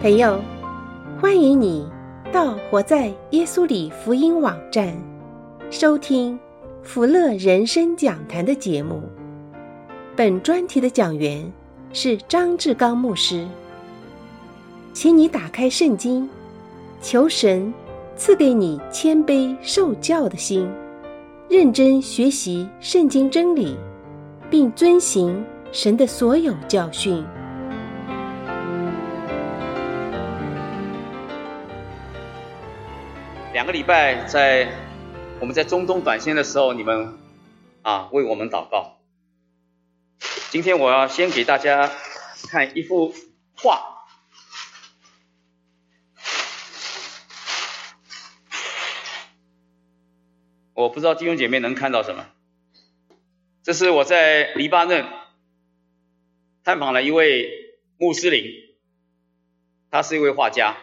朋友，欢迎你到活在耶稣里福音网站收听福乐人生讲坛的节目。本专题的讲员是张志刚牧师。请你打开圣经，求神赐给你谦卑受教的心，认真学习圣经真理，并遵行神的所有教训。 2个礼拜我们在中东短宣的时候，你们为我们祷告。今天我要先给大家看一幅画。我不知道弟兄姐妹能看到什么。这是我在黎巴嫩探访了一位穆斯林，他是一位画家。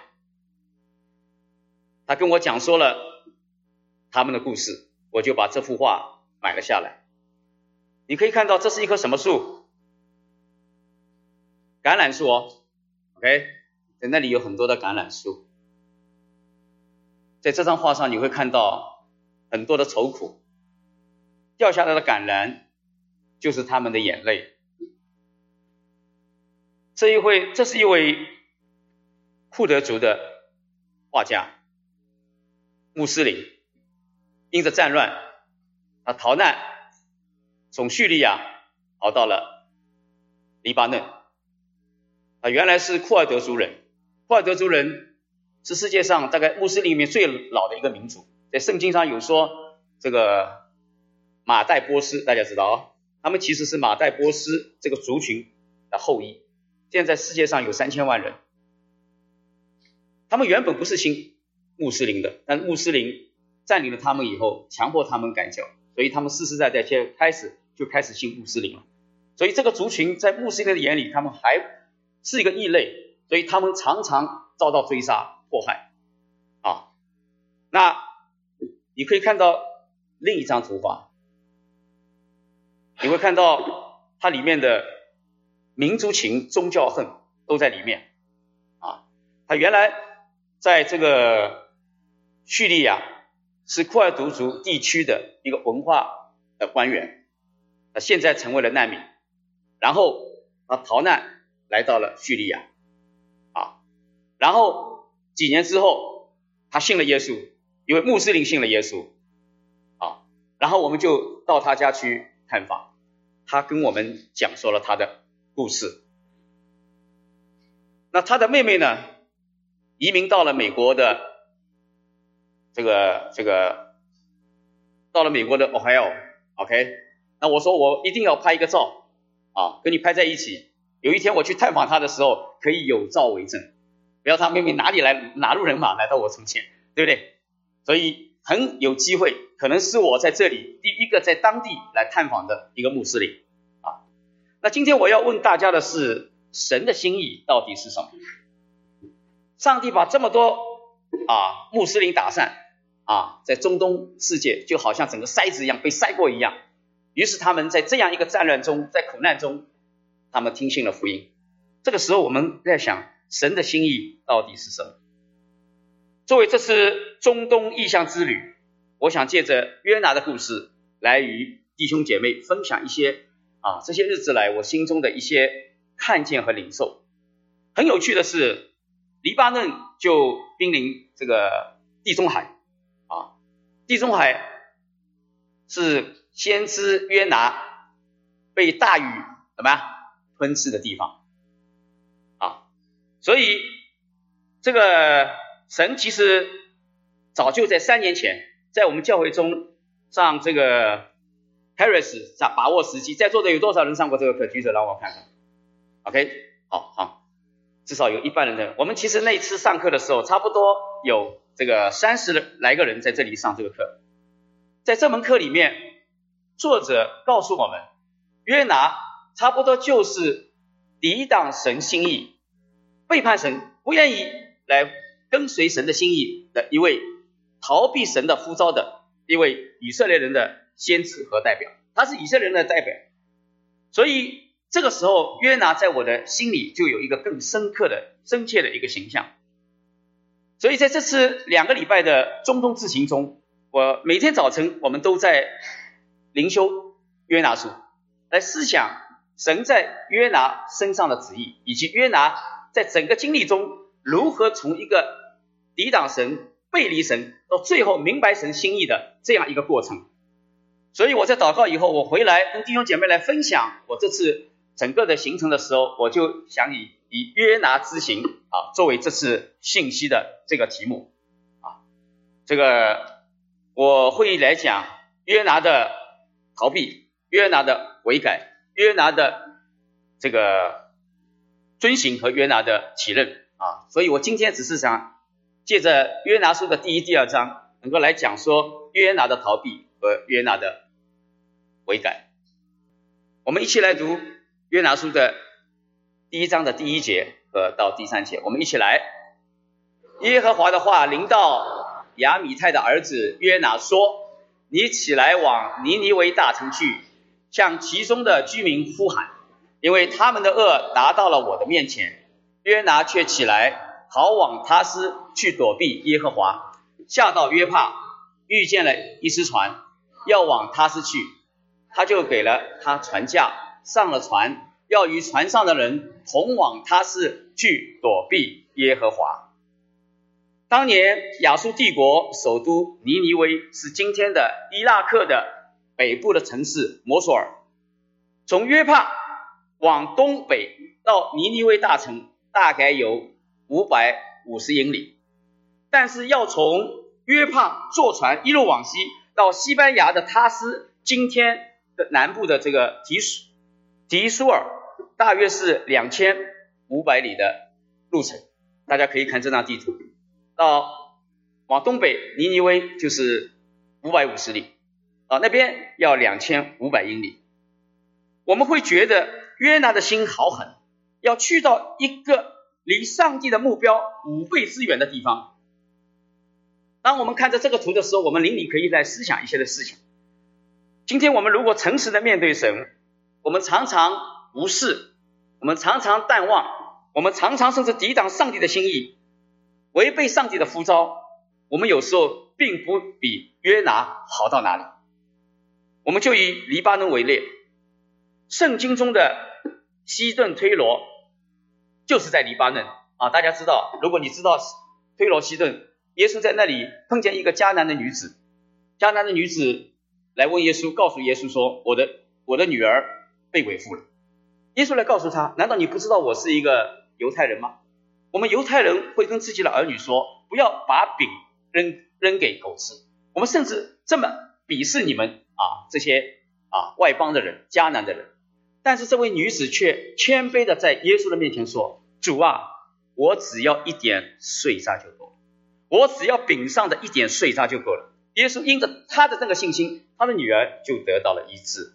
他跟我讲说了他们的故事，我就把这幅画买了下来。你可以看到这是一棵什么树？橄榄树哦 ，OK， 在那里有很多的橄榄树。在这张画上你会看到很多的愁苦，掉下来的橄榄就是他们的眼泪。这是一位库德族的画家，穆斯林，因着战乱，他逃难，从叙利亚逃到了黎巴嫩。他原来是库尔德族人，库尔德族人是世界上大概穆斯林里面最老的一个民族，在圣经上有说这个马代波斯，大家知道哦，他们其实是马代波斯这个族群的后裔，现在世界上有3000万人。他们原本不是信穆斯林的，但穆斯林占领了他们以后，强迫他们改教，所以他们世世代代开始信穆斯林了。所以这个族群在穆斯林的眼里，他们还是一个异类，所以他们常常遭到追杀迫害那你可以看到另一张图画，你会看到它里面的民族情、宗教恨都在里面他原来在这个叙利亚是库尔德族地区的一个文化的官员，他现在成为了难民，然后他逃难来到了叙利亚然后几年之后他信了耶稣，因为穆斯林信了耶稣然后我们就到他家去探访，他跟我们讲述了他的故事。那他的妹妹呢，移民到了美国的到了美国的 Ohio OK， 那我说我一定要拍一个照跟你拍在一起，有一天我去探访他的时候可以有照为证，不要他妹妹哪路人马来到我从前，对不对？所以很有机会，可能是我在这里第一个在当地来探访的一个穆斯林那今天我要问大家的是，神的心意到底是什么？上帝把这么多穆斯林打散在中东世界就好像整个筛子一样被筛过一样，于是他们在这样一个战乱中，在苦难中，他们听信了福音。这个时候我们在想，神的心意到底是什么？作为这次中东异象之旅，我想借着约拿的故事来与弟兄姐妹分享一些这些日子来我心中的一些看见和领受。很有趣的是，黎巴嫩就濒临这个地中海地中海是先知约拿被大雨怎么样吞噬的地方所以这个神其实早就在3年前在我们教会中上这个 Harris 把握时机。在座的有多少人上过这个课？举手让我看看。 OK， 好，至少有一半人。我们其实那次上课的时候差不多有这个30来个人在这里上这个课。在这门课里面，作者告诉我们，约拿差不多就是抵挡神心意，背叛神，不愿意来跟随神的心意的一位逃避神的呼召的一位以色列人的先知和代表，他是以色列人的代表。所以这个时候约拿在我的心里就有一个更深刻的深切的一个形象。所以在这次2个礼拜的中东之行中，我每天早晨我们都在灵修约拿书，来思想神在约拿身上的旨意，以及约拿在整个经历中如何从一个抵挡神、背离神，到最后明白神心意的这样一个过程。所以我在祷告以后，我回来跟弟兄姐妹来分享我这次整个的行程的时候，我就想以约拿之行作为这次信息的这个题目这个我会来讲约拿的逃避、约拿的悔改、约拿的这个遵行和约拿的体认所以我今天只是想借着约拿书的第1、第2章能够来讲说约拿的逃避和约拿的悔改。我们一起来读约拿书的第1章的第1节和到第3节，我们一起来。耶和华的话临到亚米太的儿子约拿说，你起来往尼尼微大城去，向其中的居民呼喊，因为他们的恶达到了我的面前。约拿却起来，好往他斯去躲避耶和华，下到约帕，遇见了一只船，要往他斯去，他就给了他船价，上了船，要与船上的人同往他斯去躲避耶和华。当年亚述帝国首都尼尼微是今天的伊拉克的北部的城市摩索尔，从约帕往东北到尼尼微大城大概有550英里，但是要从约帕坐船一路往西到西班牙的他斯，今天的南部的这个提苏尔，大约是2500里的路程。大家可以看这张地图，往东北尼尼微就是550里那边要2500英里。我们会觉得约拿的心好狠，要去到一个离上帝的目标5倍之远的地方。当我们看着这个图的时候，我们灵里可以来思想一些的事情。今天我们如果诚实的面对神，我们常常无视，我们常常淡忘，我们常常甚至抵挡上帝的心意，违背上帝的呼召，我们有时候并不比约拿好到哪里。我们就以黎巴嫩为例，圣经中的西顿推罗就是在黎巴嫩大家知道，如果你知道推罗西顿，耶稣在那里碰见一个迦南的女子，迦南的女子来问耶稣，告诉耶稣说，我的女儿被鬼附了。耶稣来告诉他，难道你不知道我是一个犹太人吗？我们犹太人会跟自己的儿女说，不要把饼扔给狗吃，我们甚至这么鄙视你们这些外邦的人、迦南的人。但是这位女子却谦卑的在耶稣的面前说，主啊，我只要一点碎渣就够了，我只要饼上的一点碎渣就够了。耶稣因着他的那个信心，他的女儿就得到了医治。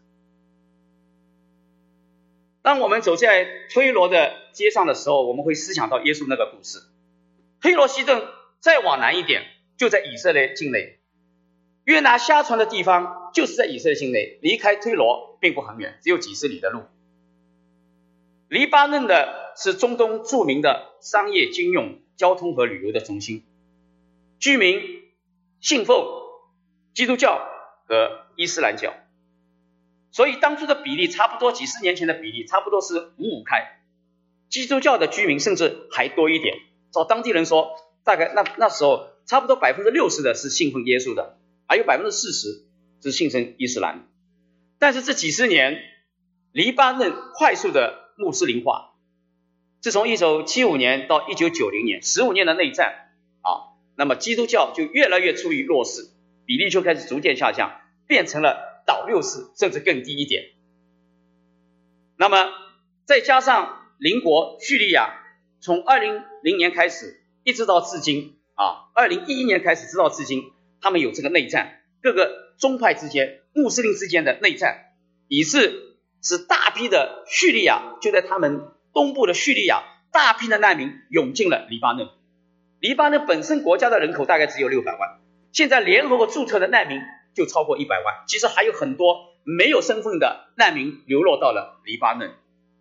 当我们走在推罗的街上的时候，我们会思想到耶稣那个故事。推罗西顿再往南一点，就在以色列境内。约拿下船的地方就是在以色列境内，离开推罗并不很远，只有几十里的路。黎巴嫩的是中东著名的商业、金融、交通和旅游的中心，居民信奉基督教和伊斯兰教，所以当初的比例差不多，几十年前的比例差不多是5-5开，基督教的居民甚至还多一点。照当地人说，大概那时候差不多60%的是信奉耶稣的，还有40%是信奉伊斯兰。但是这几十年，黎巴嫩快速的穆斯林化，自从1975年到1990年15年的内战那么基督教就越来越处于弱势，比例就开始逐渐下降，变成了倒60%甚至更低一点。那么再加上邻国叙利亚，从2000年开始一直到至今2011年开始直到至今，他们有这个内战，各个宗派之间、穆斯林之间的内战，以致使大批的叙利亚，就在他们东部的叙利亚，大批的难民涌进了黎巴嫩。黎巴嫩本身国家的人口大概只有600万，现在联合国注册的难民就超过100万，其实还有很多没有身份的难民流落到了黎巴嫩。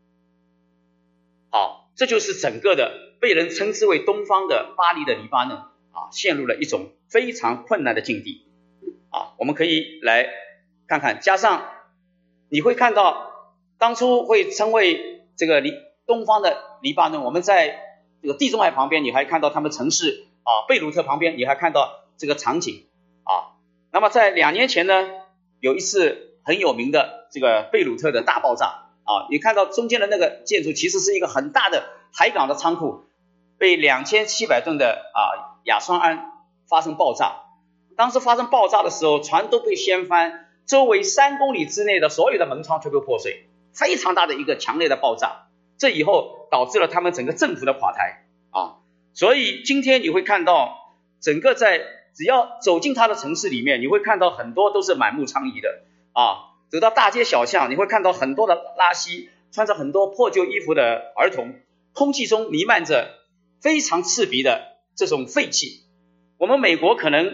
好，这就是整个的被人称之为东方的巴黎的黎巴嫩陷入了一种非常困难的境地我们可以来看看，加上你会看到当初会称为这个东方的黎巴嫩，我们在这个地中海旁边，你还看到他们城市贝鲁特旁边，你还看到这个场景那么在2年前呢，有一次很有名的这个贝鲁特的大爆炸你看到中间的那个建筑其实是一个很大的海港的仓库，被2700吨的亚酸胺发生爆炸。当时发生爆炸的时候，船都被掀翻，周围3公里之内的所有的门窗全部破碎，非常大的一个强烈的爆炸。这以后导致了他们整个政府的垮台所以今天你会看到整个只要走进他的城市里面，你会看到很多都是满目疮痍的走到大街小巷，你会看到很多的拉稀，穿着很多破旧衣服的儿童，空气中弥漫着非常刺鼻的这种废气。我们美国可能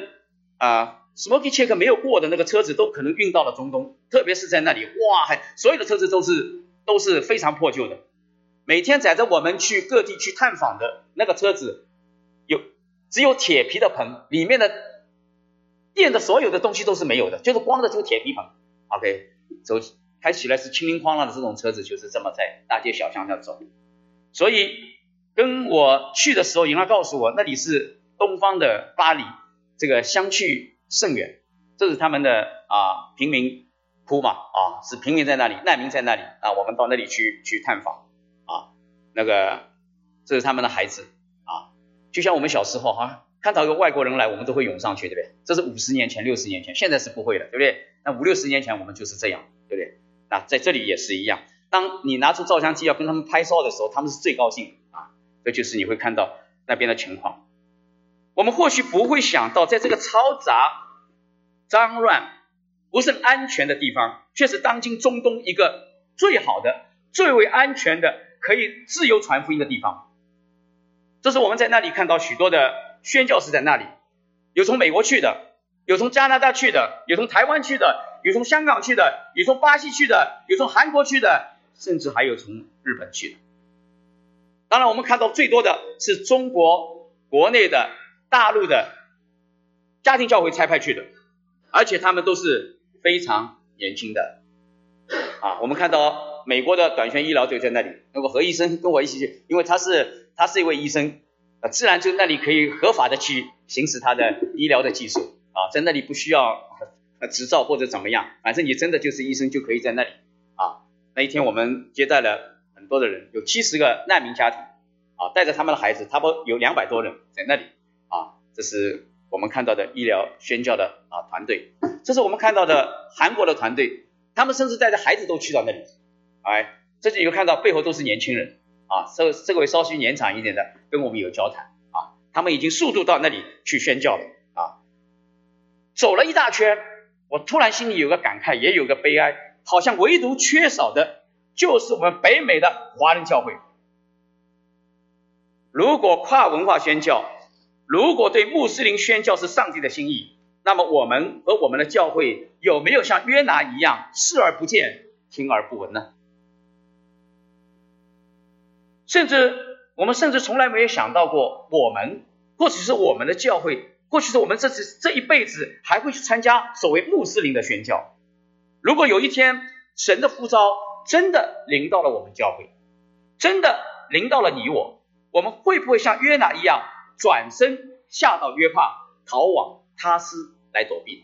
smoky check 没有过的那个车子都可能运到了中东，特别是在那里所有的车子都是非常破旧的。每天载着我们去各地去探访的那个车子只有铁皮的棚，里面的电的所有的东西都是没有的，就是光的这个铁皮棚OK， 开起来是清零哐啷的这种车子就是这么在大街小巷上走。所以跟我去的时候，营长告诉我那里是东方的巴黎，这个相去甚远，这是他们的贫民窟嘛是平民在那里，难民在那里我们到那里去探访那个这是他们的孩子就像我们小时候看到一个外国人来，我们都会涌上去，对不对？这是50年前60年前，现在是不会了，对不对？那50-60年前我们就是这样，对不对？那在这里也是一样，当你拿出照相机要跟他们拍照的时候，他们是最高兴这就是你会看到那边的情况。我们或许不会想到，在这个嘈杂脏乱不甚安全的地方，却是当今中东一个最好的最为安全的可以自由传福音的地方。这是我们在那里看到许多的宣教士在那里，有从美国去的，有从加拿大去的，有从台湾去的，有从香港去的，有从巴西去的，有从韩国去的，甚至还有从日本去的。当然我们看到最多的是中国国内的大陆的家庭教会差派去的，而且他们都是非常年轻的我们看到美国的短宣医疗队在那里，那个何医生跟我一起去，因为他是一位医生自然就那里可以合法的去行使他的医疗的技术在那里不需要执照或者怎么样，反正你真的就是医生就可以在那里那一天我们接待了很多的人，有70个难民家庭带着他们的孩子，差不多有200多人在那里这是我们看到的医疗宣教的团队。这是我们看到的韩国的团队，他们甚至带着孩子都去到那里这里有看到背后都是年轻人这位稍许年长一点的跟我们有交谈他们已经速度到那里去宣教了走了一大圈，我突然心里有个感慨，也有个悲哀，好像唯独缺少的就是我们北美的华人教会。如果跨文化宣教，如果对穆斯林宣教是上帝的心意，那么我们和我们的教会有没有像约拿一样视而不见听而不闻呢？我们甚至从来没有想到过，我们或许是我们的教会，或许是我们这一辈子还会去参加所谓穆斯林的宣教。如果有一天神的呼召真的临到了我们教会，真的临到了你我，我们会不会像约拿一样转身下到约帕，逃往他斯来躲避？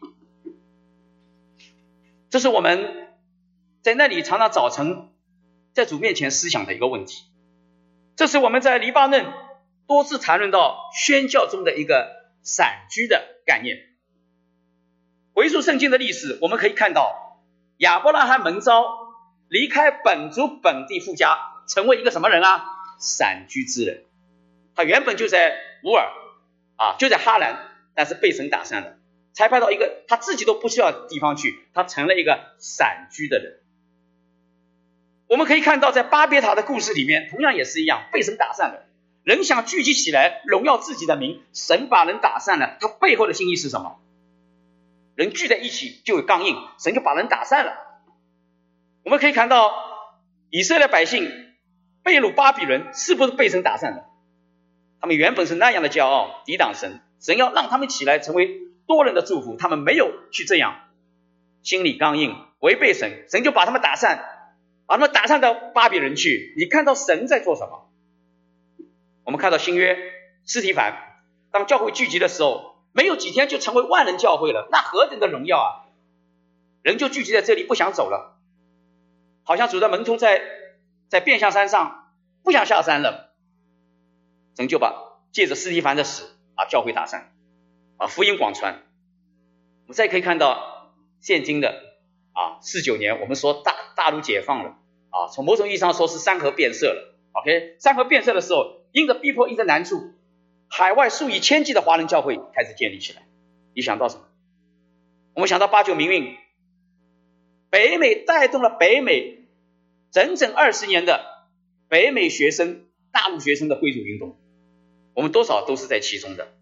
这是我们在那里常常早晨在主面前思想的一个问题。这是我们在黎巴嫩多次谈论到宣教中的一个散居的概念。回溯圣经的历史，我们可以看到亚伯拉罕蒙召离开本族本地富家，成为一个什么人散居之人。他原本就在乌尔就在哈兰，但是被神打散了，才派到一个他自己都不需要的地方去，他成了一个散居的人。我们可以看到在巴别塔的故事里面同样也是一样，被神打散了，人想聚集起来荣耀自己的名，神把人打散了，他背后的心意是什么？人聚在一起就有刚硬，神就把人打散了。我们可以看到以色列百姓被掳巴比伦是不是被神打散的？他们原本是那样的骄傲，抵挡神，神要让他们起来成为多人的祝福，他们没有去这样，心里刚硬，违背神，神就把他们打散，把他们打散到巴比伦去。你看到神在做什么？我们看到新约司提反，当教会聚集的时候，没有几天就成为万人教会了，那何等的荣耀啊！人就聚集在这里，不想走了，好像主的门徒在变相山上不想下山了，神就借着司提反的死把教会打散，把福音广传。我们再可以看到现今的49年，我们说大陆解放了从某种意义上说是山河变色了。OK， 山河变色的时候，因着逼迫，因着难处，海外数以千计的华人教会开始建立起来。你想到什么？我们想到89民运，北美带动了北美整整20年的北美学生、大陆学生的归属运动，我们多少都是在其中的。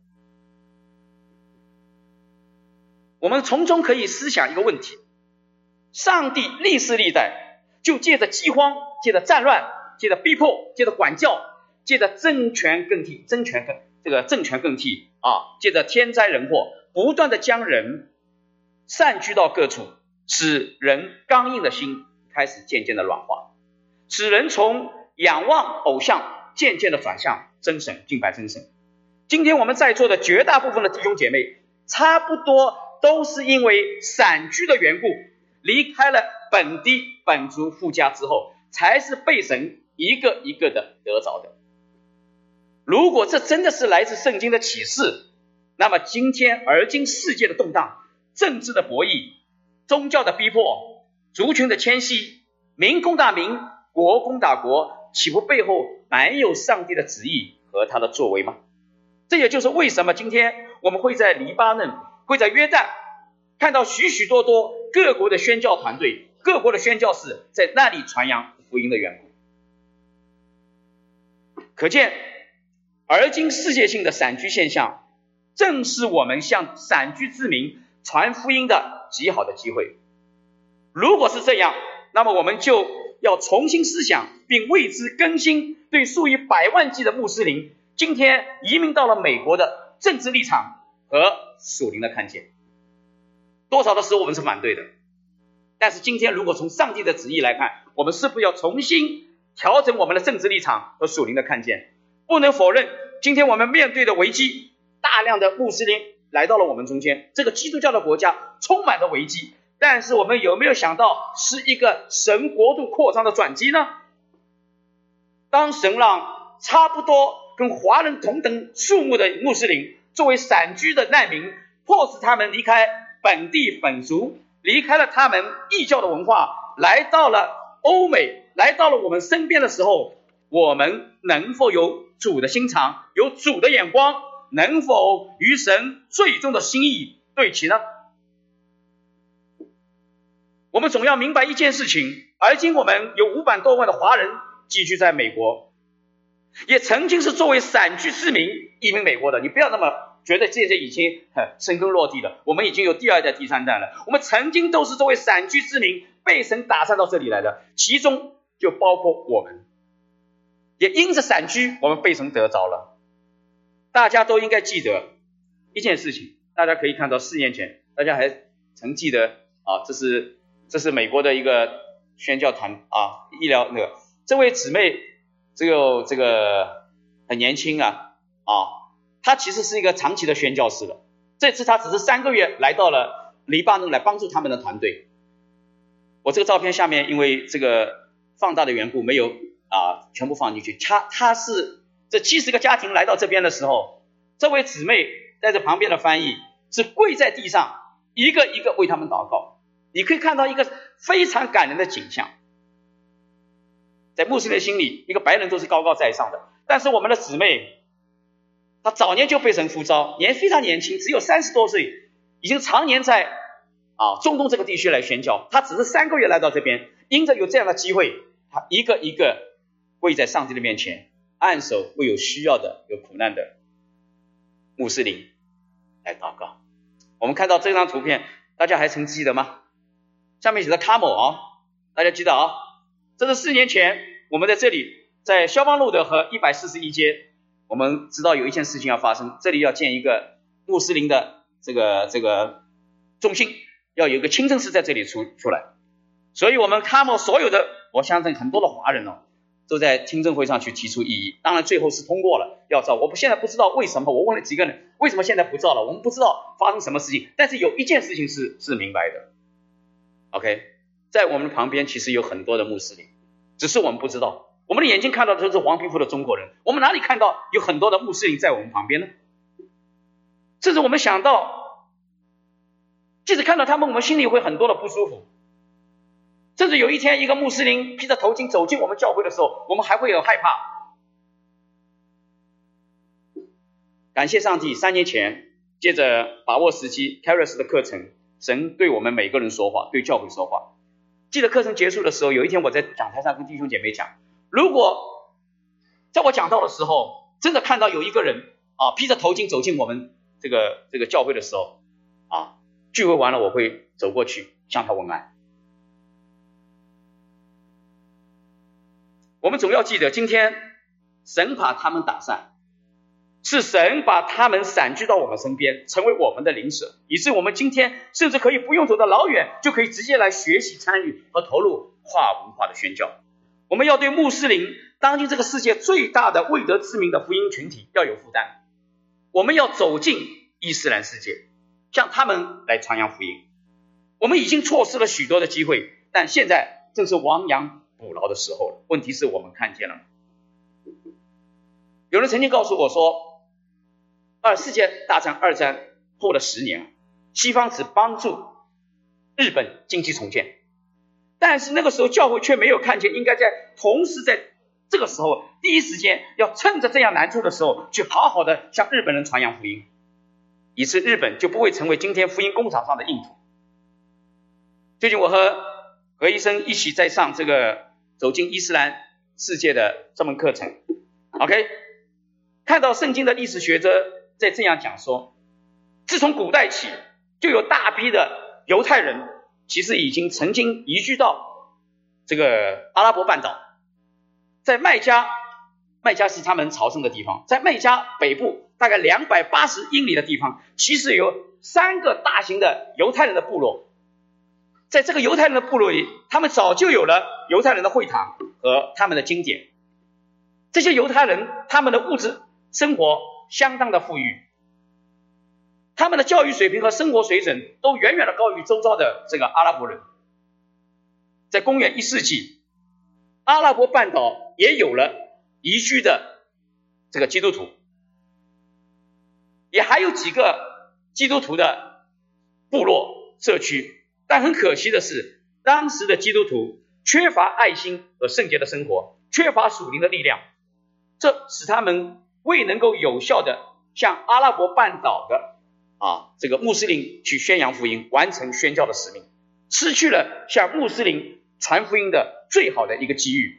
我们从中可以思想一个问题：上帝历世历代就借着饥荒，借着战乱，借着逼迫，借着管教，借着政权更替，借着天灾人祸，不断的将人散居到各处，使人刚硬的心开始渐渐的软化，使人从仰望偶像渐渐的转向真神，敬拜真神。今天我们在座的绝大部分的弟兄姐妹，差不多都是因为散居的缘故，离开了本地本族父家之后，才是被神一个一个的得着的。如果这真的是来自圣经的启示，那么今天而今世界的动荡，政治的博弈，宗教的逼迫，族群的迁徙，民攻打民，国攻打国，岂不背后没有上帝的旨意和他的作为吗？这也就是为什么今天我们会在黎巴嫩，会在约旦看到许许多多各国的宣教团队，各国的宣教士在那里传扬福音的缘故。可见而今世界性的散居现象，正是我们向散居之民传福音的极好的机会。如果是这样，那么我们就要重新思想，并为之更新对数以百万计的穆斯林今天移民到了美国的政治立场和属灵的看见。多少的时候我们是反对的，但是今天如果从上帝的旨意来看，我们是不是要重新调整我们的政治立场和属灵的看见？不能否认，今天我们面对的危机，大量的穆斯林来到了我们中间，这个基督教的国家充满了危机，但是我们有没有想到是一个神国度扩张的转机呢？当神让差不多跟华人同等数目的穆斯林作为散居的难民，迫使他们离开本地本族，离开了他们异教的文化，来到了欧美，来到了我们身边的时候，我们能否有主的心肠，有主的眼光，能否与神最终的心意对齐呢？我们总要明白一件事情，而今我们有500多万的华人寄居在美国，也曾经是作为散居之民移民美国的。你不要那么觉得这些已经生根落地了，我们已经有第2代第3代了。我们曾经都是作为散居之民被神打散到这里来的，其中就包括我们，也因着散居我们被神得着了。大家都应该记得一件事情，大家可以看到4年前，大家还曾记得这是美国的一个宣教团医疗这位姊妹这个很年轻她其实是一个长期的宣教士了。这次她只是3个月来到了黎巴嫩来帮助他们的团队。我这个照片下面因为这个放大的缘故没有全部放进去。她是这70个家庭来到这边的时候，这位姊妹在这旁边的翻译是跪在地上一个一个为他们祷告。你可以看到一个非常感人的景象。在穆斯林的心里，一个白人都是高高在上的，但是我们的姊妹她早年就被神呼召，非常年轻，只有30多岁，已经常年在中东这个地区来宣教。她只是3个月来到这边，因着有这样的机会，她一个一个跪在上帝的面前，按手为有需要的有苦难的穆斯林来祷告。我们看到这张图片，大家还曾记得吗？上面写的 Camel 大家记得这是4年前我们在这里在萧邦路的和141街，我们知道有一件事情要发生，这里要建一个穆斯林的这个中心，要有一个清真寺在这里出来。所以我们他们所有的，我相信很多的华人都在听证会上去提出异议，当然最后是通过了要造。我现在不知道为什么，我问了几个人，为什么现在不造了？我们不知道发生什么事情，但是有一件事情是明白的。OK， 在我们旁边其实有很多的穆斯林，只是我们不知道。我们的眼睛看到的都是黄皮肤的中国人，我们哪里看到有很多的穆斯林在我们旁边呢？甚至我们想到，即使看到他们，我们心里会很多的不舒服。甚至有一天一个穆斯林披着头巾走进我们教会的时候，我们还会有害怕。感谢上帝，3年前借着把握时机 Charis 的课程，神对我们每个人说话，对教会说话。记得课程结束的时候，有一天我在讲台上跟弟兄姐妹讲，如果在我讲道的时候真的看到有一个人披着头巾走进我们这个教会的时候聚会完了，我会走过去向他问安。我们总要记得，今天神把他们打散，是神把他们散居到我们身边，成为我们的邻舍，以致我们今天甚至可以不用走得老远，就可以直接来学习、参与和投入跨文化的宣教。我们要对穆斯林，当今这个世界最大的未得之名的福音群体要有负担。我们要走进伊斯兰世界，向他们来传扬福音。我们已经错失了许多的机会，但现在正是亡羊补牢的时候了。问题是我们看见了吗？有人曾经告诉我说，世界大战2战后的10年，西方只帮助日本经济重建，但是那个时候教会却没有看见，应该同时在这个时候第一时间要趁着这样难处的时候，去好好的向日本人传扬福音，以致日本就不会成为今天福音工厂上的硬土。最近我和何医生一起在上这个走进伊斯兰世界的这门课程 OK， 看到圣经的历史学者在这样讲说，自从古代起就有大批的犹太人其实已经曾经移居到这个阿拉伯半岛，在麦加是他们朝圣的地方，在麦加北部大概280英里的地方，其实有3个大型的犹太人的部落。在这个犹太人的部落里，他们早就有了犹太人的会堂和他们的经典。这些犹太人他们的物质生活相当的富裕，他们的教育水平和生活水准都远远的高于周遭的这个阿拉伯人。在公元1世纪，阿拉伯半岛也有了移居的这个基督徒，也还有几个基督徒的部落社区，但很可惜的是，当时的基督徒缺乏爱心和圣洁的生活，缺乏属灵的力量，这使他们未能够有效的向阿拉伯半岛的这个穆斯林去宣扬福音，完成宣教的使命，失去了向穆斯林传福音的最好的一个机遇。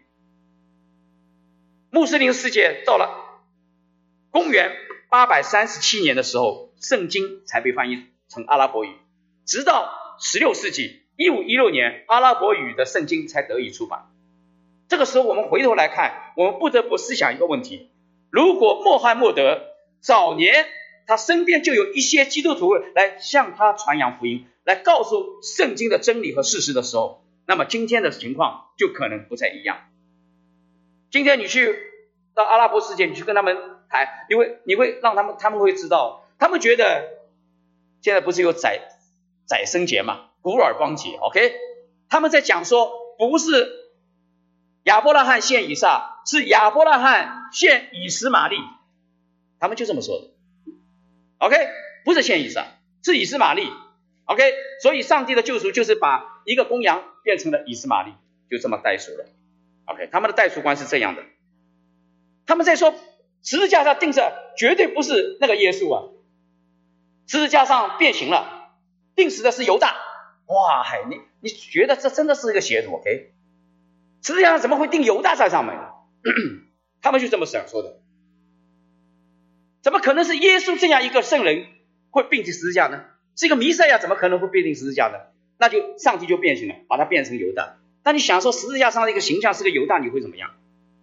穆斯林世界到了公元837年的时候，圣经才被翻译成阿拉伯语，直到16世纪1516年，阿拉伯语的圣经才得以出版。这个时候我们回头来看，我们不得不思想一个问题，如果穆罕默德早年他身边就有一些基督徒来向他传扬福音，来告诉圣经的真理和事实的时候，那么今天的情况就可能不再一样。今天你去到阿拉伯世界，你去跟他们谈，你会让他们会知道，他们觉得现在不是有宰牲节嘛，古尔邦节 OK， 他们在讲说不是亚伯拉罕献以撒，是亚伯拉罕献以实玛利，他们就这么说的 OK， 不是献以撒，是以实玛利 OK， 所以上帝的救赎就是把一个公羊变成了以实玛利，就这么代赎了 OK， 他们的代赎观是这样的，他们在说十字架上钉着绝对不是那个耶稣十字架上变形了，钉死的是犹大。哇，你觉得这真的是一个邪徒 OK， 十字架上怎么会钉犹大在上面他们就这么想说的，怎么可能是耶稣这样一个圣人会并进十字架呢？是一个弥赛亚怎么可能会并进十字架呢？那就上帝就变形了，把它变成犹大。那你想说十字架上的一个形象是个犹大，你会怎么样？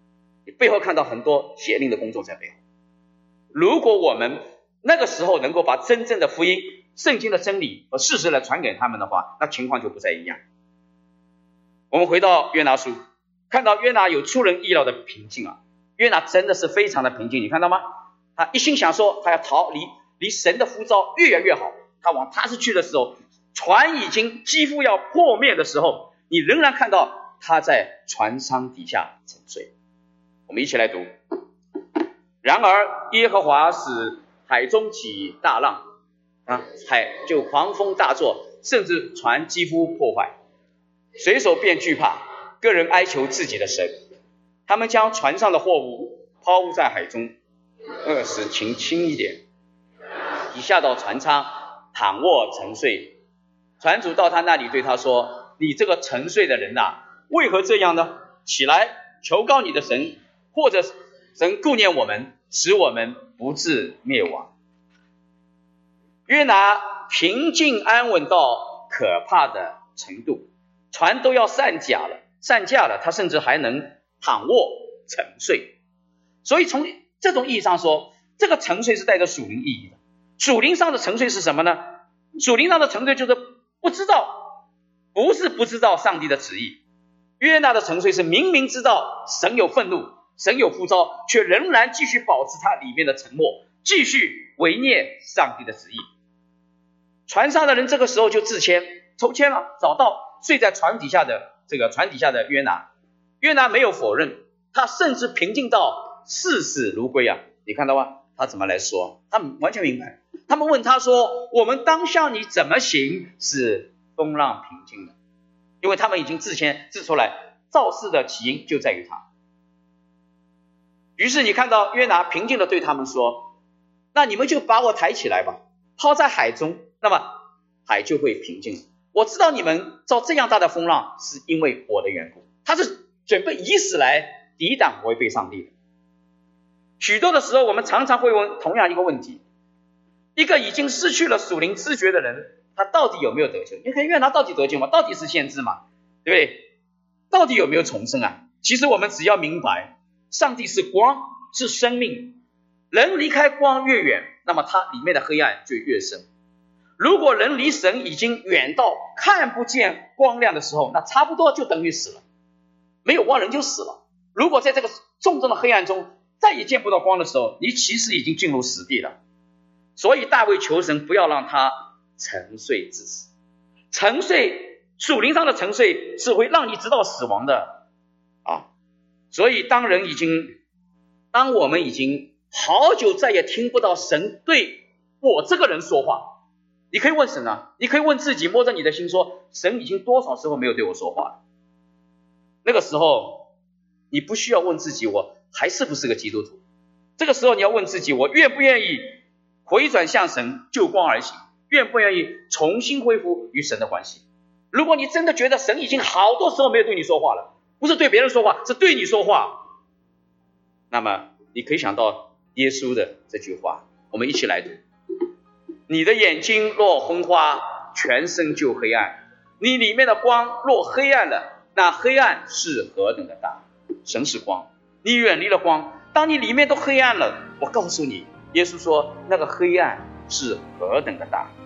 你背后看到很多邪灵的工作在背后。如果我们那个时候能够把真正的福音、圣经的真理和事实来传给他们的话，那情况就不再一样。我们回到约拿书，看到约拿有出人意料的平静啊！约拿真的是非常的平静，你看到吗？他一心想说他要逃离神的呼召越远越好。他往他是去的时候，船已经几乎要破灭的时候，你仍然看到他在船舱底下沉睡。我们一起来读。然而耶和华使海中起大浪海就狂风大作，甚至船几乎破坏，水手便惧怕，个人哀求自己的神。他们将船上的货物抛在海中，使情轻一点，一下到船舱躺卧沉睡。船主到他那里对他说：你这个沉睡的人为何这样呢？起来求告你的神，或者神顾念我们，使我们不致灭亡。约拿平静安稳到可怕的程度，船都要散架了，他甚至还能躺卧沉睡。所以从这种意义上说，这个沉睡是带着属灵意义的。属灵上的沉睡是什么呢？属灵上的沉睡就是不知道上帝的旨意。约拿的沉睡是明明知道神有愤怒，神有呼召，却仍然继续保持他里面的沉默，继续违逆上帝的旨意。船上的人这个时候就自谦抽签了，找到睡在船底下的约拿。约拿没有否认，他甚至平静到视死如归啊！你看到吗？他怎么来说？他们完全明白。他们问他说：我们当向你怎么行使风浪平静的？因为他们已经自出来，造事的起因就在于他。于是你看到约拿平静地对他们说：那你们就把我抬起来吧，抛在海中，那么海就会平静。我知道你们造这样大的风浪是因为我的缘故。他是准备以死来抵挡违背上帝的。许多的时候我们常常会问同样一个问题，一个已经失去了属灵知觉的人，他到底有没有得救？你看约拿到底得救吗？到底是先知吗？对不对？到底有没有重生啊？其实我们只要明白，上帝是光，是生命，人离开光越远，那么他里面的黑暗就越深。如果人离神已经远到看不见光亮的时候，那差不多就等于死了，没有光人就死了。如果在这个重重的黑暗中再也见不到光的时候，你其实已经进入死地了。所以大卫求神不要让他沉睡致死。沉睡，属灵上的沉睡是会让你直到死亡的所以当我们已经好久再也听不到神对我这个人说话，你可以问神你可以问自己，摸着你的心说，神已经多少时候没有对我说话了？那个时候你不需要问自己我还是不是个基督徒，这个时候你要问自己，我愿不愿意回转向神，就光而行，愿不愿意重新恢复与神的关系。如果你真的觉得神已经好多时候没有对你说话了，不是对别人说话，是对你说话，那么你可以想到耶稣的这句话，我们一起来读。你的眼睛若昏花，全身就黑暗，你里面的光若黑暗了，那黑暗是何等的大。神是光，你远离了光，当你里面都黑暗了，我告诉你，耶稣说那个黑暗是何等的大。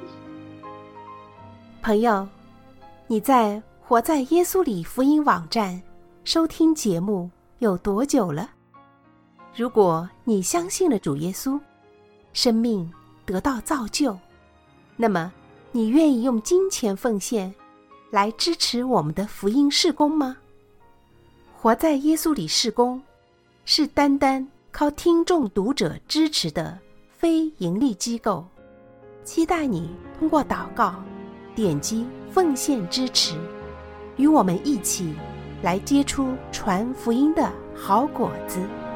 朋友，你在活在耶稣里福音网站收听节目有多久了？如果你相信了主耶稣，生命得到造就，那么你愿意用金钱奉献来支持我们的福音事工吗？活在耶稣里事工是单单靠听众读者支持的非盈利机构，期待你通过祷告点击奉献支持，与我们一起来结出传福音的好果子。